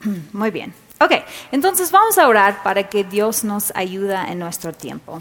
Muy bien. Ok, entonces vamos a orar para que Dios nos ayude en nuestro tiempo.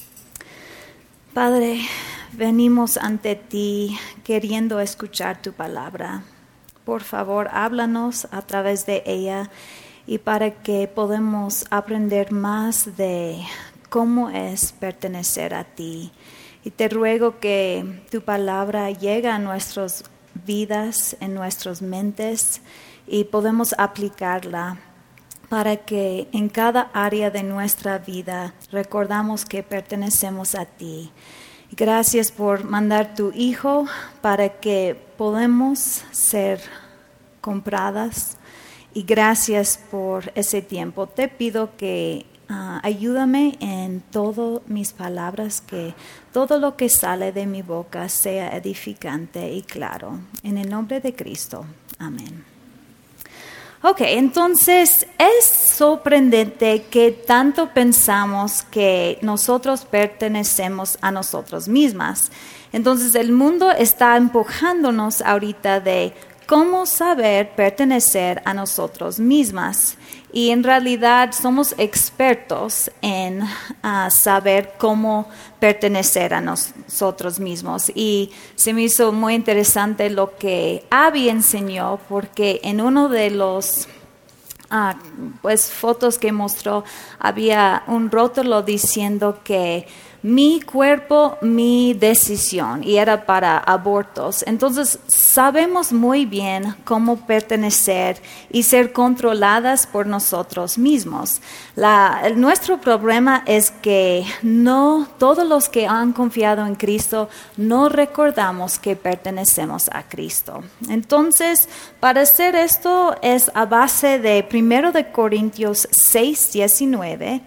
Padre, venimos ante ti queriendo escuchar tu palabra. Por favor, háblanos a través de ella y para que podamos aprender más de cómo es pertenecer a ti. Y te ruego que tu palabra llegue a nuestras vidas, en nuestras mentes, y podemos aplicarla para que en cada área de nuestra vida recordamos que pertenecemos a ti. Gracias por mandar tu Hijo para que podamos ser compradas, y gracias por ese tiempo. Te pido que ayúdame en todas mis palabras, que todo lo que sale de mi boca sea edificante y claro. En el nombre de Cristo. Amén. Ok, entonces es sorprendente que tanto pensamos que nosotros pertenecemos a nosotros mismas. Entonces el mundo está empujándonos ahorita de cómo saber pertenecer a nosotros mismas. Y en realidad somos expertos en saber cómo pertenecer a nosotros mismos. Y se me hizo muy interesante lo que Abby enseñó, porque en uno de los fotos que mostró había un rótulo diciendo que mi cuerpo, mi decisión, y era para abortos. Entonces sabemos muy bien cómo pertenecer y ser controladas por nosotros mismos. Nuestro problema es que no todos los que han confiado en Cristo no recordamos que pertenecemos a Cristo. Entonces, para hacer esto es a base de 1 Corintios 6:19.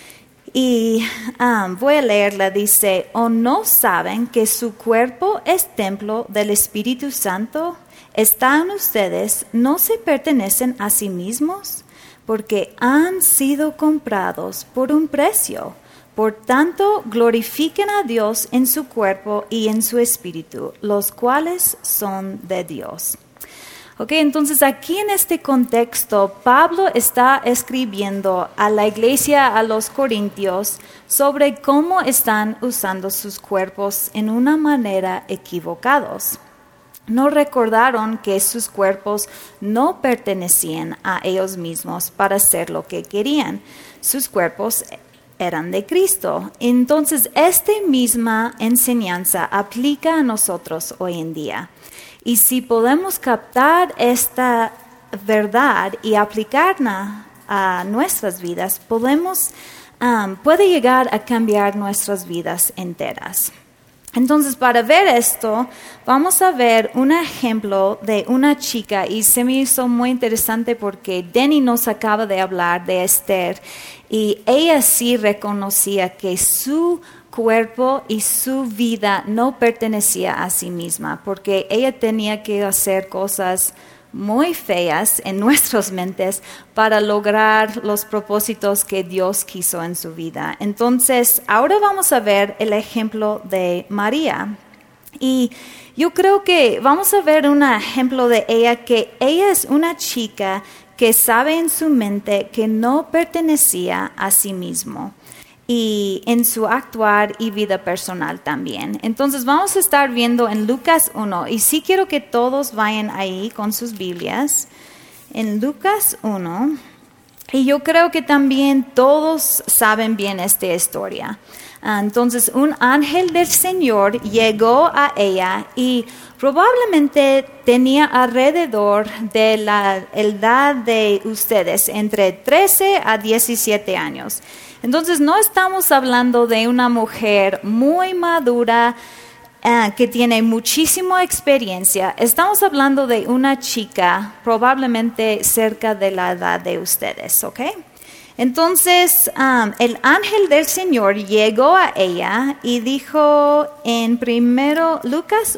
Y voy a leerla, dice: ¿O no saben que su cuerpo es templo del Espíritu Santo? ¿Están ustedes, no se pertenecen a sí mismos? Porque han sido comprados por un precio. Por tanto, glorifiquen a Dios en su cuerpo y en su espíritu, los cuales son de Dios. Ok, entonces aquí en este contexto, Pablo está escribiendo a la iglesia, a los corintios, sobre cómo están usando sus cuerpos en una manera equivocados. No recordaron que sus cuerpos no pertenecían a ellos mismos para hacer lo que querían. Sus cuerpos eran de Cristo. Entonces, esta misma enseñanza aplica a nosotros hoy en día. Y si podemos captar esta verdad y aplicarla a nuestras vidas, puede llegar a cambiar nuestras vidas enteras. Entonces, para ver esto, vamos a ver un ejemplo de una chica, y se me hizo muy interesante porque Denny nos acaba de hablar de Esther, y ella sí reconocía que su cuerpo y su vida no pertenecía a sí misma, porque ella tenía que hacer cosas muy feas en nuestras mentes para lograr los propósitos que Dios quiso en su vida. Entonces, ahora vamos a ver el ejemplo de María. Y yo creo que vamos a ver un ejemplo de ella, que ella es una chica que sabe en su mente que no pertenecía a sí mismo, y en su actuar y vida personal también. Entonces vamos a estar viendo en Lucas 1, y sí quiero que todos vayan ahí con sus Biblias, en Lucas 1, y yo creo que también todos saben bien esta historia. Entonces un ángel del Señor llegó a ella, y probablemente tenía alrededor de la edad de ustedes, entre 13 a 17 años. Entonces no estamos hablando de una mujer muy madura que tiene muchísima experiencia. Estamos hablando de una chica probablemente cerca de la edad de ustedes, ¿ok? Entonces el ángel del Señor llegó a ella y dijo en Lucas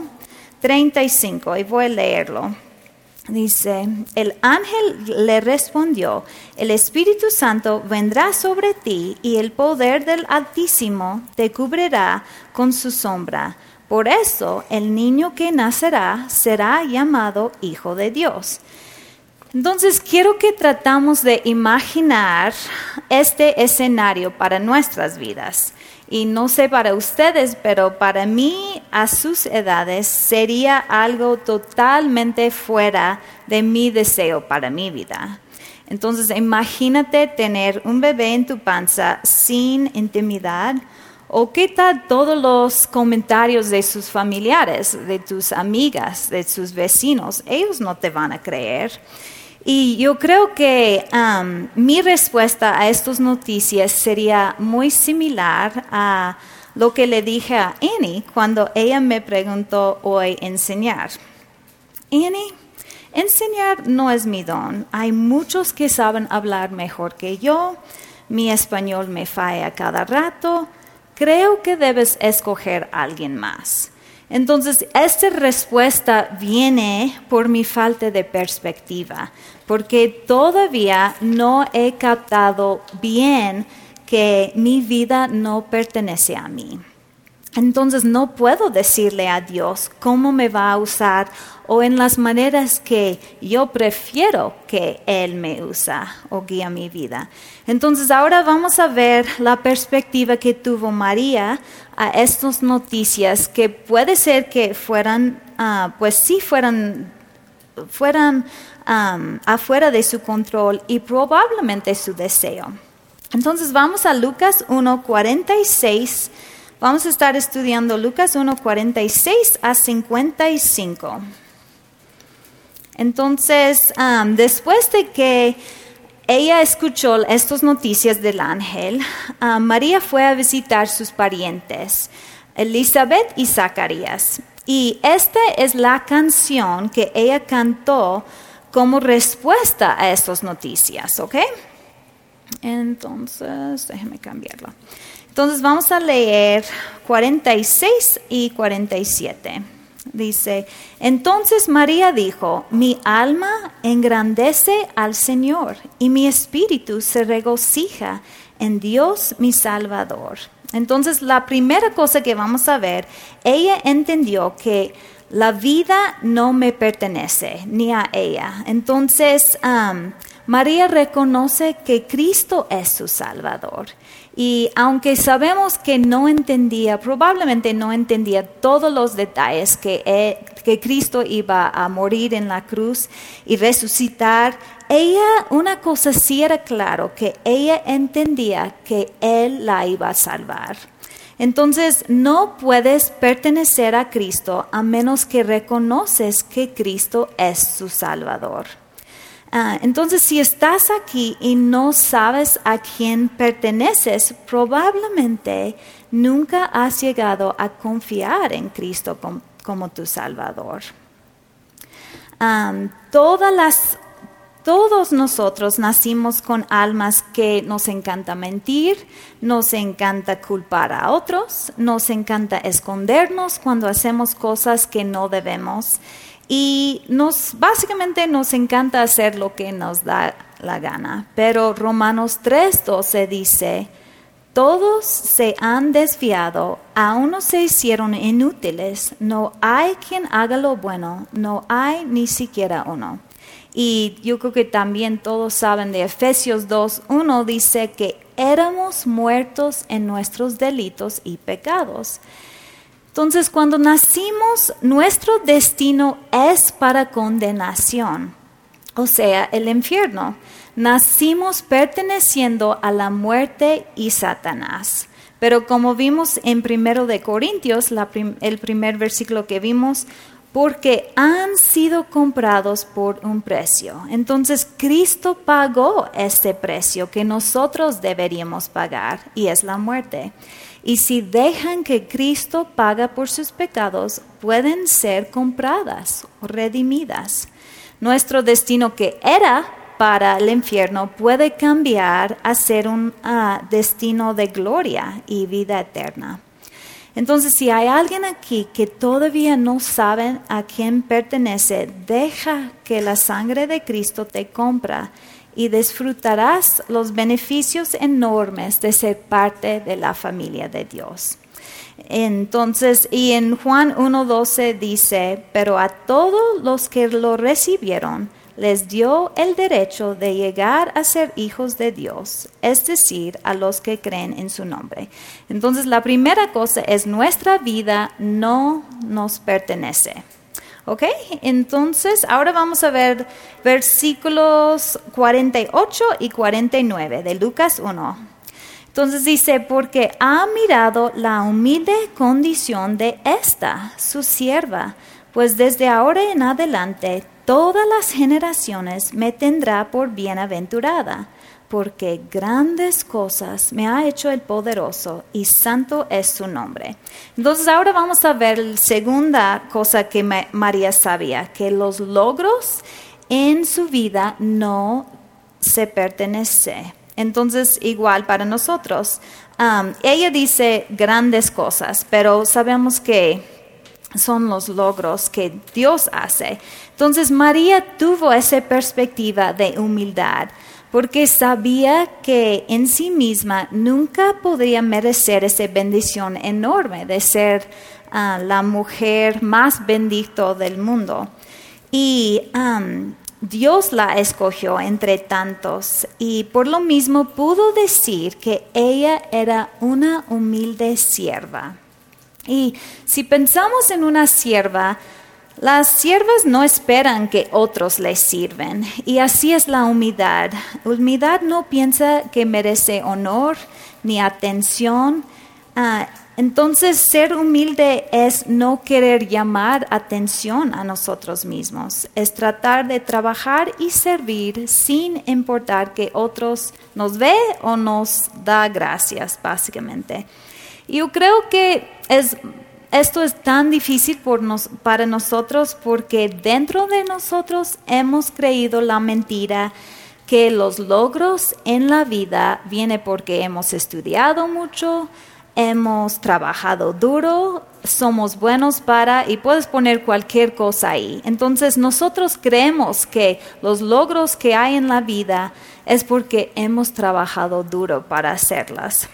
1:35, y voy a leerlo. Dice: el ángel le respondió: el Espíritu Santo vendrá sobre ti, y el poder del Altísimo te cubrirá con su sombra. Por eso el niño que nacerá será llamado Hijo de Dios. Entonces, quiero que tratamos de imaginar este escenario para nuestras vidas. Y no sé para ustedes, pero para mí, a sus edades, sería algo totalmente fuera de mi deseo para mi vida. Entonces, imagínate tener un bebé en tu panza sin intimidad. ¿O qué tal todos los comentarios de sus familiares, de tus amigas, de sus vecinos? Ellos no te van a creer. Y yo creo que mi respuesta a estas noticias sería muy similar a lo que le dije a Annie cuando ella me preguntó hoy enseñar. Annie, enseñar no es mi don. Hay muchos que saben hablar mejor que yo. Mi español me falla cada rato. Creo que debes escoger a alguien más. Entonces, esta respuesta viene por mi falta de perspectiva, porque todavía no he captado bien que mi vida no pertenece a mí. Entonces, no puedo decirle a Dios cómo me va a usar o en las maneras que yo prefiero que Él me usa o guía mi vida. Entonces, ahora vamos a ver la perspectiva que tuvo María a estas noticias que puede ser que fueran afuera de su control y probablemente su deseo. Entonces, vamos a Lucas 1:46. Vamos a estar estudiando Lucas 1:46 a 55. Entonces, después de que ella escuchó estas noticias del ángel, María fue a visitar sus parientes, Elizabeth y Zacarías. Y esta es la canción que ella cantó como respuesta a estas noticias, ¿ok? Entonces, déjeme cambiarlo. Entonces vamos a leer 46 y 47. Dice, entonces María dijo, mi alma engrandece al Señor y mi espíritu se regocija en Dios mi Salvador. Entonces la primera cosa que vamos a ver, ella entendió que la vida no me pertenece ni a ella. Entonces María reconoce que Cristo es su Salvador. Y aunque sabemos que probablemente no entendía todos los detalles que Cristo iba a morir en la cruz y resucitar, una cosa sí era claro, que ella entendía que Él la iba a salvar. Entonces, no puedes pertenecer a Cristo a menos que reconoces que Cristo es su Salvador. Entonces, si estás aquí y no sabes a quién perteneces, probablemente nunca has llegado a confiar en Cristo como tu Salvador. Todos nosotros nacimos con almas que nos encanta mentir, nos encanta culpar a otros, nos encanta escondernos cuando hacemos cosas que no debemos. Y básicamente nos encanta hacer lo que nos da la gana. Pero Romanos 3:12 dice, todos se han desviado, a unos se hicieron inútiles, no hay quien haga lo bueno, no hay ni siquiera uno. Y yo creo que también todos saben de Efesios 2:1 dice que éramos muertos en nuestros delitos y pecados. Entonces, cuando nacimos, nuestro destino es para condenación, o sea, el infierno. Nacimos perteneciendo a la muerte y Satanás. Pero como vimos en 1 de Corintios, el primer versículo que vimos, porque han sido comprados por un precio. Entonces, Cristo pagó este precio que nosotros deberíamos pagar, y es la muerte. Y si dejan que Cristo paga por sus pecados, pueden ser compradas o redimidas. Nuestro destino que era para el infierno puede cambiar a ser un destino de gloria y vida eterna. Entonces, si hay alguien aquí que todavía no sabe a quién pertenece, deja que la sangre de Cristo te compra y disfrutarás los beneficios enormes de ser parte de la familia de Dios. Entonces, y en Juan 1:12 dice, pero a todos los que lo recibieron, les dio el derecho de llegar a ser hijos de Dios, es decir, a los que creen en su nombre. Entonces, la primera cosa es nuestra vida no nos pertenece. ¿Ok? Entonces, ahora vamos a ver versículos 48 y 49 de Lucas 1. Entonces dice, porque ha mirado la humilde condición de esta, su sierva, pues desde ahora en adelante todas las generaciones me tendrá por bienaventurada, porque grandes cosas me ha hecho el poderoso y santo es su nombre. Entonces ahora vamos a ver la segunda cosa que María sabía, que los logros en su vida no se pertenecen. Entonces, igual para nosotros, ella dice grandes cosas, pero sabemos que son los logros que Dios hace. Entonces, María tuvo esa perspectiva de humildad, porque sabía que en sí misma nunca podría merecer esa bendición enorme de ser la mujer más bendita del mundo. Y Dios la escogió entre tantos y por lo mismo pudo decir que ella era una humilde sierva. Y si pensamos en una sierva, las siervas no esperan que otros les sirven. Y así es la humildad. Humildad no piensa que merece honor ni atención. Entonces, ser humilde es no querer llamar atención a nosotros mismos. Es tratar de trabajar y servir sin importar que otros nos ve o nos da gracias, básicamente. Y yo creo que esto es tan difícil para nosotros porque dentro de nosotros hemos creído la mentira que los logros en la vida vienen porque hemos estudiado mucho, hemos trabajado duro, somos buenos y puedes poner cualquier cosa ahí. Entonces nosotros creemos que los logros que hay en la vida es porque hemos trabajado duro para hacerlas.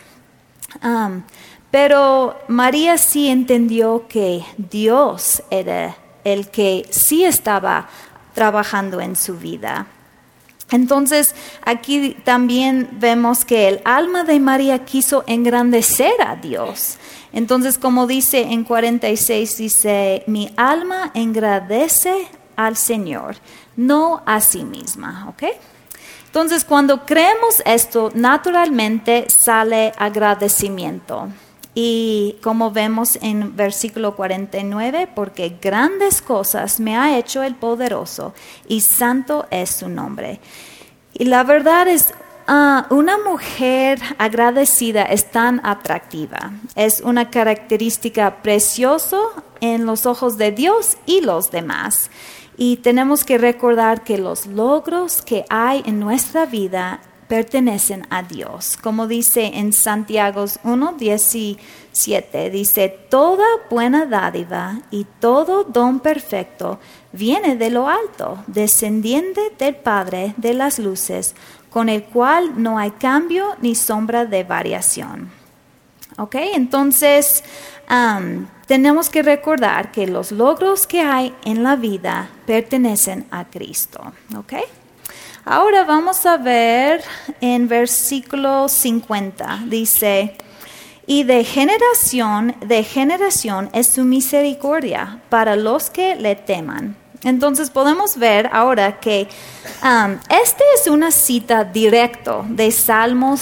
Pero María sí entendió que Dios era el que sí estaba trabajando en su vida. Entonces, aquí también vemos que el alma de María quiso engrandecer a Dios. Entonces, como dice en 46, dice, mi alma engrandece al Señor, no a sí misma, ¿ok? Entonces, cuando creemos esto, naturalmente sale agradecimiento. Y como vemos en versículo 49, porque grandes cosas me ha hecho el poderoso y santo es su nombre. Y la verdad es, una mujer agradecida es tan atractiva. Es una característica preciosa en los ojos de Dios y los demás. Y tenemos que recordar que los logros que hay en nuestra vida pertenecen a Dios. Como dice en Santiago 1:17, dice, toda buena dádiva y todo don perfecto viene de lo alto, descendiente del Padre de las luces, con el cual no hay cambio ni sombra de variación. ¿Ok? Entonces, tenemos que recordar que los logros que hay en la vida pertenecen a Cristo. ¿Ok? Ahora vamos a ver en versículo 50, dice, y de generación es su misericordia para los que le teman. Entonces podemos ver ahora que esta es una cita directa de Salmos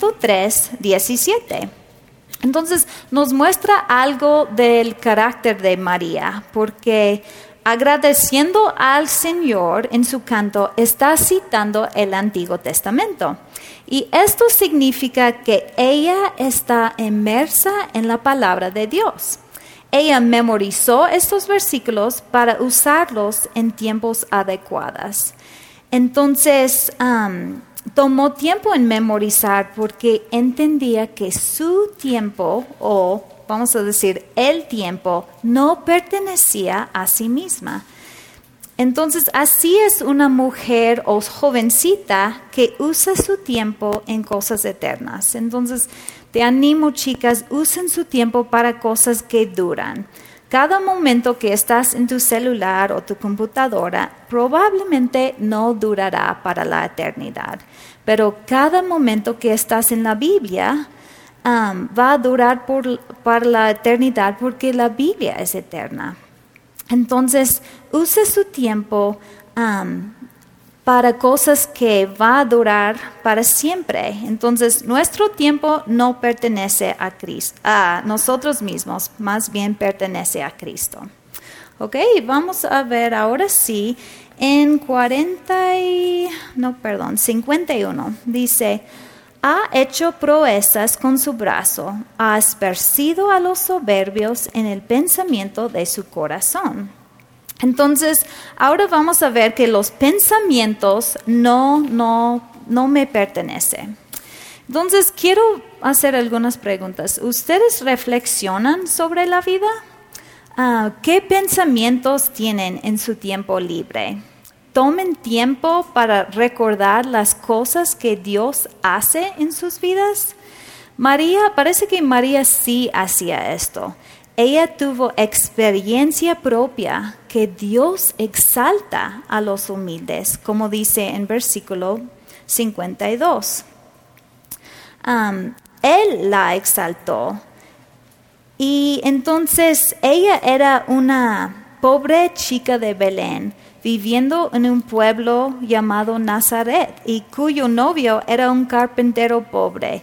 103:17. Entonces nos muestra algo del carácter de María, porque agradeciendo al Señor en su canto, está citando el Antiguo Testamento. Y esto significa que ella está inmersa en la palabra de Dios. Ella memorizó estos versículos para usarlos en tiempos adecuados. Entonces, tomó tiempo en memorizar porque entendía que su tiempo, o vamos a decir, el tiempo, no pertenecía a sí misma. Entonces, así es una mujer o jovencita que usa su tiempo en cosas eternas. Entonces, te animo, chicas, usen su tiempo para cosas que duran. Cada momento que estás en tu celular o tu computadora probablemente no durará para la eternidad, pero cada momento que estás en la Biblia va a durar para la eternidad porque la Biblia es eterna. Entonces, use su tiempo para cosas que va a durar para siempre. Entonces, nuestro tiempo no pertenece a Cristo, a nosotros mismos, más bien pertenece a Cristo. Ok, vamos a ver ahora sí, en 51, dice, ha hecho proezas con su brazo, ha esparcido a los soberbios en el pensamiento de su corazón. Entonces, ahora vamos a ver que los pensamientos no me pertenecen. Entonces, quiero hacer algunas preguntas. ¿Ustedes reflexionan sobre la vida? ¿Qué pensamientos tienen en su tiempo libre? Tomen tiempo para recordar las cosas que Dios hace en sus vidas. Parece que María sí hacía esto. Ella tuvo experiencia propia que Dios exalta a los humildes, como dice en versículo 52. Él la exaltó. Y entonces ella era una pobre chica de Belén, viviendo en un pueblo llamado Nazaret, y cuyo novio era un carpintero pobre.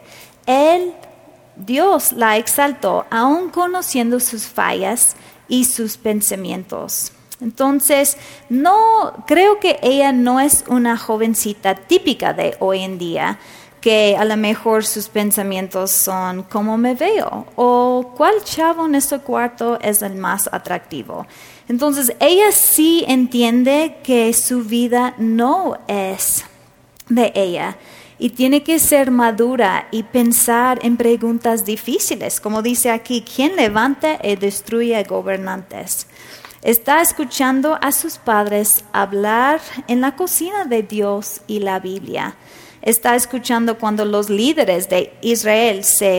Dios la exaltó, aun conociendo sus fallas y sus pensamientos. Entonces, creo que ella no es una jovencita típica de hoy en día, que a lo mejor sus pensamientos son ¿cómo me veo? O ¿cuál chavo en este cuarto es el más atractivo? Entonces, ella sí entiende que su vida no es de ella. Y tiene que ser madura y pensar en preguntas difíciles, como dice aquí, ¿quién levanta y destruye gobernantes? Está escuchando a sus padres hablar en la cocina de Dios y la Biblia. Está escuchando cuando los líderes de Israel se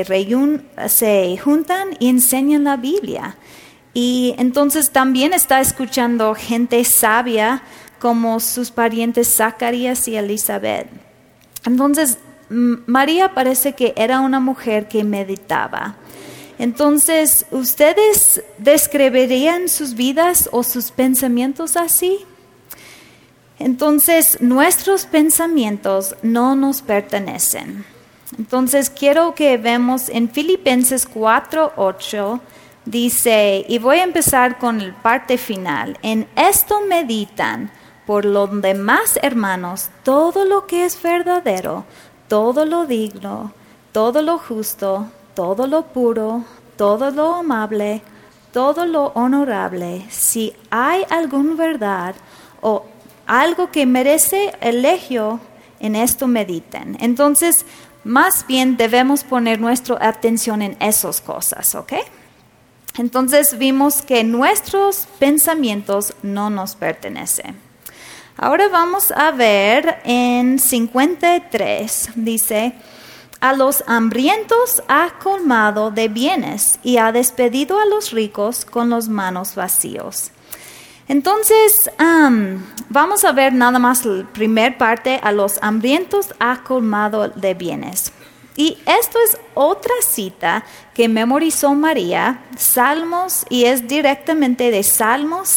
juntan y enseñan la Biblia. Y entonces también está escuchando gente sabia como sus parientes Zacarías y Elizabeth. Entonces, María parece que era una mujer que meditaba. Entonces, ¿ustedes describirían sus vidas o sus pensamientos así? Entonces, nuestros pensamientos no nos pertenecen. Entonces, quiero que vemos en Filipenses 4:8, dice, y voy a empezar con la parte final. En esto meditan. Por lo demás, hermanos, todo lo que es verdadero, todo lo digno, todo lo justo, todo lo puro, todo lo amable, todo lo honorable, si hay alguna verdad o algo que merece elogio, en esto mediten. Entonces, más bien debemos poner nuestra atención en esas cosas, ¿ok? Entonces vimos que nuestros pensamientos no nos pertenecen. Ahora vamos a ver en 53, dice, a los hambrientos ha colmado de bienes y ha despedido a los ricos con las manos vacíos. Entonces, vamos a ver nada más la primera parte, a los hambrientos ha colmado de bienes. Y esto es otra cita que memorizó María, Salmos, y es directamente de Salmos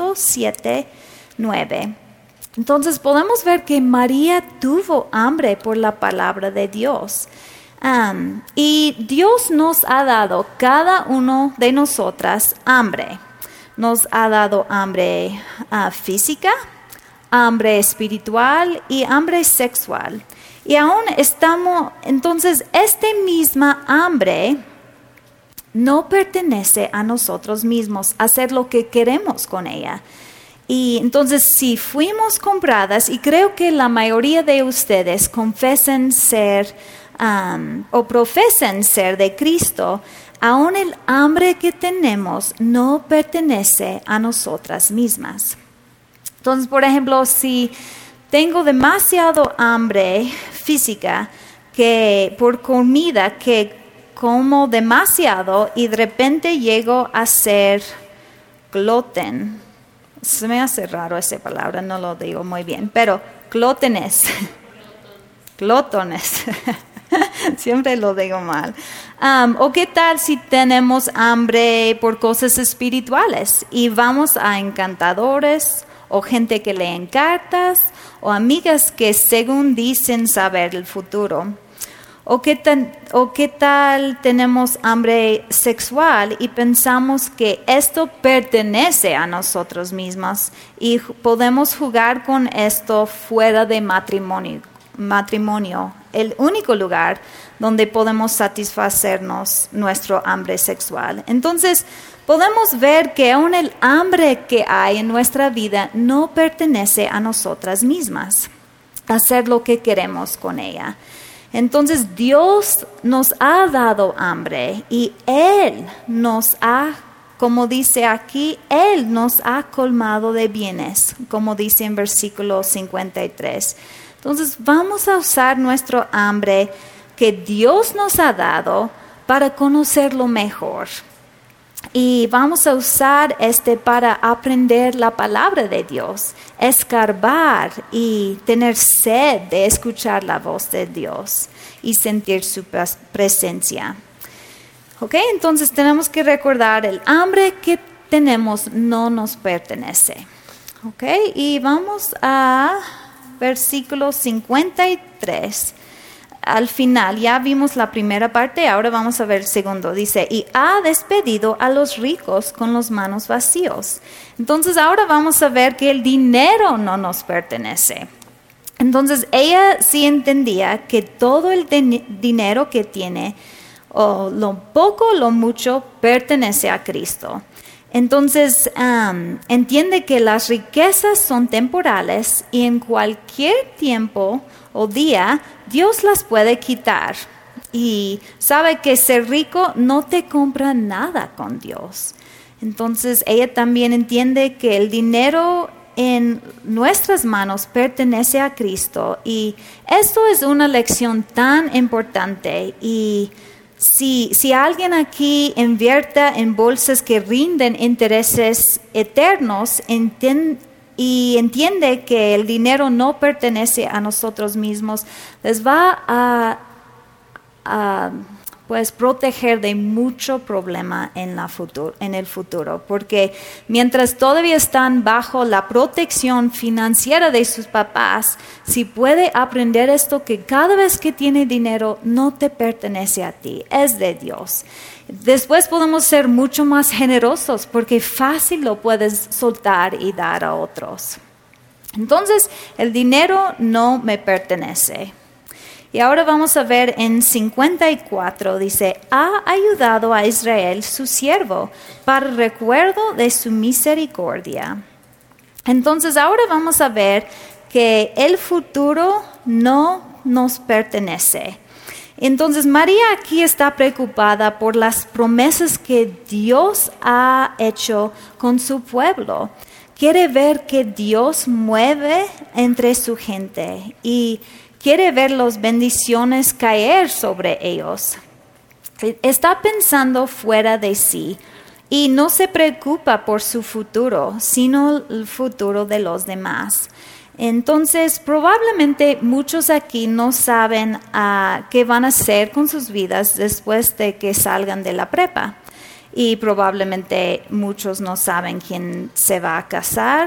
107:9. Entonces podemos ver que María tuvo hambre por la palabra de Dios. Y Dios nos ha dado, cada uno de nosotras, hambre. Nos ha dado hambre física, hambre espiritual y hambre sexual. Y aún entonces, misma hambre no pertenece a nosotros mismos, hacer lo que queremos con ella. Y entonces, si fuimos compradas, y creo que la mayoría de ustedes confesan ser o profesan ser de Cristo, aún el hambre que tenemos no pertenece a nosotras mismas. Entonces, por ejemplo, si tengo demasiado hambre física por comida que como demasiado y de repente llego a ser gluten. Se me hace raro esa palabra, no lo digo muy bien, pero glótenes. Glótones. Siempre lo digo mal. ¿O qué tal si tenemos hambre por cosas espirituales y vamos a encantadores o gente que leen cartas o amigas que según dicen saber el futuro? ¿O qué tal tenemos hambre sexual y pensamos que esto pertenece a nosotros mismos y podemos jugar con esto fuera de matrimonio, el único lugar donde podemos satisfacernos nuestro hambre sexual? Entonces, podemos ver que aún el hambre que hay en nuestra vida no pertenece a nosotras mismas, hacer lo que queremos con ella. Entonces, Dios nos ha dado hambre y Él nos ha, como dice aquí, Él nos ha colmado de bienes, como dice en versículo 53. Entonces, vamos a usar nuestro hambre que Dios nos ha dado para conocerlo mejor. Y vamos a usar para aprender la palabra de Dios, escarbar y tener sed de escuchar la voz de Dios y sentir su presencia. ¿Ok? Entonces tenemos que recordar el hambre que tenemos no nos pertenece. ¿Ok? Y vamos a versículo 53. Al final, ya vimos la primera parte, ahora vamos a ver el segundo. Dice, y ha despedido a los ricos con las manos vacíos. Entonces, ahora vamos a ver que el dinero no nos pertenece. Entonces, ella sí entendía que todo el dinero que tiene, o lo poco o lo mucho, pertenece a Cristo. Entonces, entiende que las riquezas son temporales y en cualquier tiempo o día Dios las puede quitar. Y sabe que ser rico no te compra nada con Dios. Entonces, ella también entiende que el dinero en nuestras manos pertenece a Cristo. Y esto es una lección tan importante. Y si alguien aquí invierte en bolsas que rinden intereses eternos, y entiende que el dinero no pertenece a nosotros mismos, les va a proteger de mucho problema en el futuro, porque mientras todavía están bajo la protección financiera de sus papás, si puede aprender esto, que cada vez que tiene dinero no te pertenece a ti, es de Dios. Después podemos ser mucho más generosos porque fácil lo puedes soltar y dar a otros. Entonces, el dinero no me pertenece. Y ahora vamos a ver en 54, dice, ha ayudado a Israel su siervo para recuerdo de su misericordia. Entonces ahora vamos a ver que el futuro no nos pertenece. Entonces María aquí está preocupada por las promesas que Dios ha hecho con su pueblo. Quiere ver que Dios mueve entre su gente y quiere ver las bendiciones caer sobre ellos. Está pensando fuera de sí y no se preocupa por su futuro, sino el futuro de los demás. Entonces, probablemente muchos aquí no saben qué van a hacer con sus vidas después de que salgan de la prepa. Y probablemente muchos no saben quién se va a casar,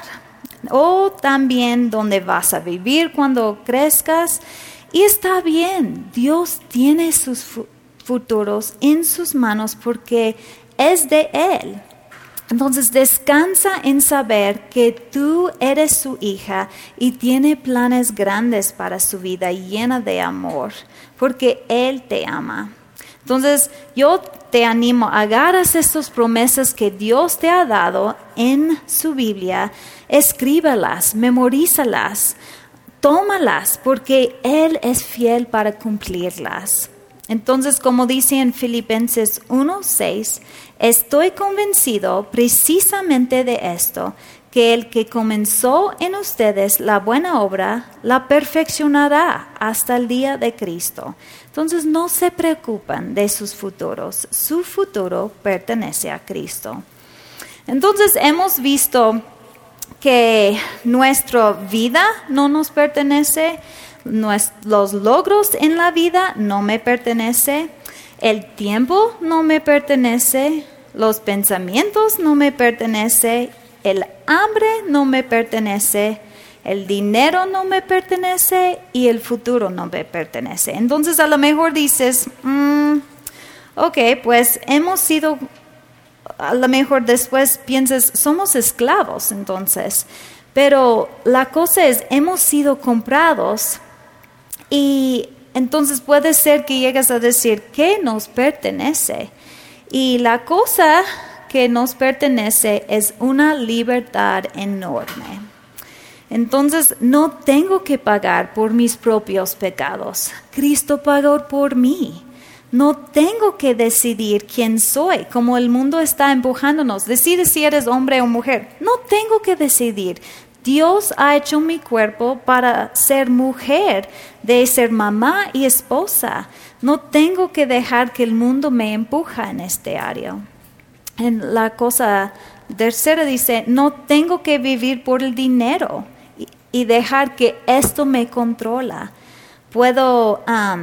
o también dónde vas a vivir cuando crezcas. Y está bien, Dios tiene sus futuros en sus manos porque es de Él. Entonces descansa en saber que tú eres su hija y tiene planes grandes para su vida llena de amor, porque Él te ama. Entonces yo te animo, agarras estas promesas que Dios te ha dado en su Biblia, escríbelas, memorízalas, tómalas, porque Él es fiel para cumplirlas. Entonces, como dice en Filipenses 1:6, estoy convencido precisamente de esto, que el que comenzó en ustedes la buena obra, la perfeccionará hasta el día de Cristo. Entonces, no se preocupen de sus futuros. Su futuro pertenece a Cristo. Entonces hemos visto que nuestra vida no nos pertenece, los logros en la vida no me pertenecen, el tiempo no me pertenece, los pensamientos no me pertenecen, el hambre no me pertenece, el dinero no me pertenece y el futuro no me pertenece. Entonces a lo mejor dices, ok, pues hemos sido, a lo mejor después piensas, somos esclavos entonces. Pero la cosa es, hemos sido comprados y entonces puede ser que llegues a decir, ¿qué nos pertenece? Y la cosa que nos pertenece es una libertad enorme. Entonces no tengo que pagar por mis propios pecados. Cristo pagó por mí. No tengo que decidir quién soy, como el mundo está empujándonos. Decide si eres hombre o mujer. No tengo que decidir. Dios ha hecho mi cuerpo para ser mujer, de ser mamá y esposa. No tengo que dejar que el mundo me empuja en este área. En la cosa tercera dice, no tengo que vivir por el dinero y dejar que esto me controla. Puedo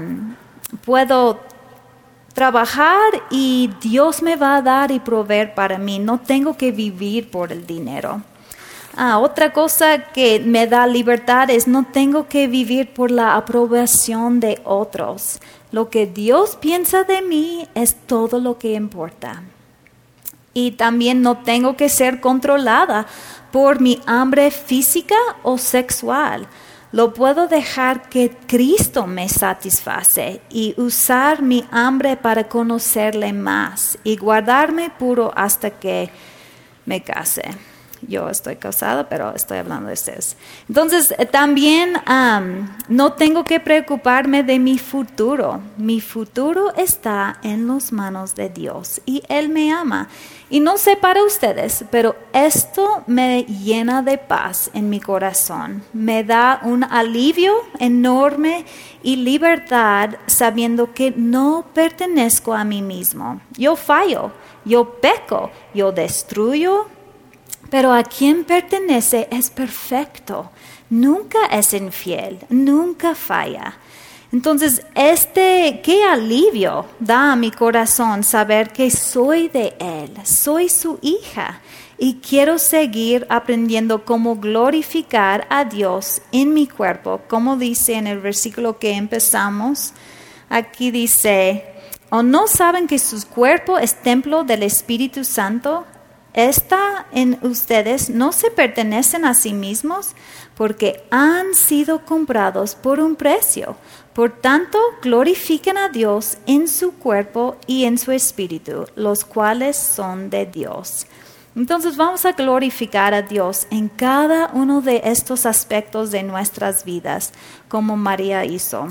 trabajar y Dios me va a dar y proveer para mí. No tengo que vivir por el dinero. Otra cosa que me da libertad es no tengo que vivir por la aprobación de otros. Lo que Dios piensa de mí es todo lo que importa. Y también no tengo que ser controlada por mi hambre física o sexual. Lo puedo dejar que Cristo me satisface y usar mi hambre para conocerle más y guardarme puro hasta que me case. Yo estoy casada, pero estoy hablando de ustedes. Entonces, también no tengo que preocuparme de mi futuro. Mi futuro está en las manos de Dios y Él me ama. Y no sé para ustedes, pero esto me llena de paz en mi corazón. Me da un alivio enorme y libertad sabiendo que no pertenezco a mí mismo. Yo fallo, yo peco, yo destruyo. Pero a quien pertenece es perfecto, nunca es infiel, nunca falla. Entonces, qué alivio da a mi corazón saber que soy de Él, soy su hija y quiero seguir aprendiendo cómo glorificar a Dios en mi cuerpo, como dice en el versículo que empezamos. Aquí dice, ¿o no saben que su cuerpo es templo del Espíritu Santo? Está en ustedes, no se pertenecen a sí mismos porque han sido comprados por un precio. Por tanto, glorifiquen a Dios en su cuerpo y en su espíritu, los cuales son de Dios. Entonces vamos a glorificar a Dios en cada uno de estos aspectos de nuestras vidas, como María hizo.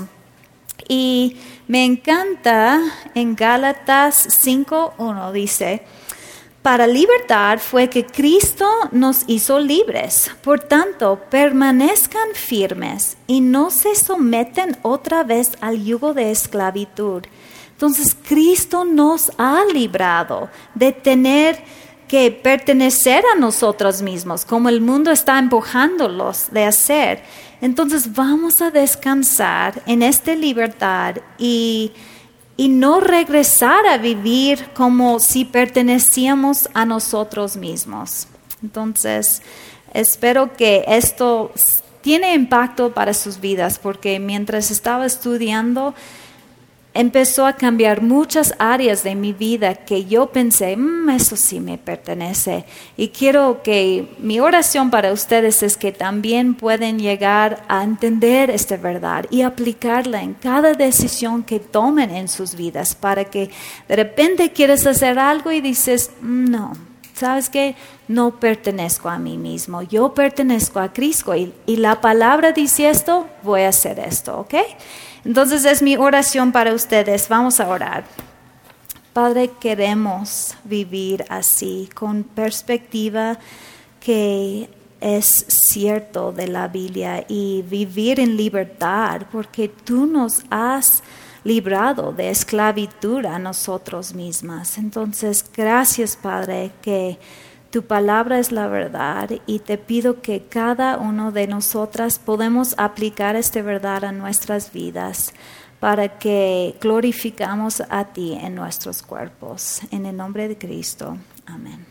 Y me encanta en Gálatas 5:1 dice, para libertad fue que Cristo nos hizo libres. Por tanto, permanezcan firmes y no se someten otra vez al yugo de esclavitud. Entonces, Cristo nos ha librado de tener que pertenecer a nosotros mismos, como el mundo está empujándolos de hacer. Entonces, vamos a descansar en esta libertad y no regresar a vivir como si pertenecíamos a nosotros mismos. Entonces, espero que esto tiene impacto para sus vidas, porque mientras estaba estudiando, empezó a cambiar muchas áreas de mi vida que yo pensé, eso sí me pertenece. Y quiero que mi oración para ustedes es que también pueden llegar a entender esta verdad y aplicarla en cada decisión que tomen en sus vidas, para que de repente quieres hacer algo y dices, no, ¿sabes qué? No pertenezco a mí mismo, yo pertenezco a Cristo y la palabra dice esto, voy a hacer esto, ¿ok? Entonces es mi oración para ustedes. Vamos a orar. Padre, queremos vivir así, con perspectiva que es cierto de la Biblia y vivir en libertad, porque tú nos has librado de esclavitud a nosotros mismas. Entonces, gracias, Padre, que Tu palabra es la verdad y te pido que cada uno de nosotras podamos aplicar esta verdad a nuestras vidas para que glorificamos a ti en nuestros cuerpos. En el nombre de Cristo. Amén.